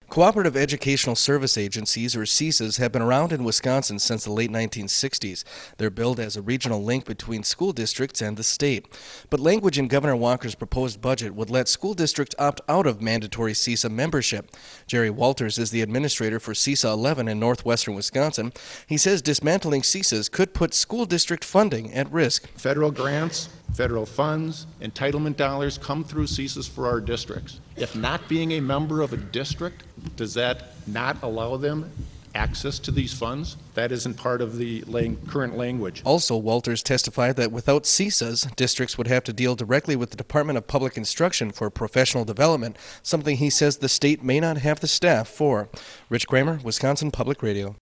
Cooperative Educational Service Agencies, or CESAs, have been around in Wisconsin since the late 1960s. They're billed as a regional link between school districts and the state. But language in Governor Walker's proposed budget would let school districts opt out of mandatory CESA membership. Jerry Walters is the administrator for CESA 11 in northwestern Wisconsin. He says dismantling CESAs could put school district funding at risk. Federal grants, federal funds, entitlement dollars come through CESAs for our districts. If not being a member of a district, does that not allow them access to these funds? That isn't part of the current language. Also, Walters testified that without CESAs, districts would have to deal directly with the Department of Public Instruction for professional development, something he says the state may not have the staff for. Rich Kramer, Wisconsin Public Radio.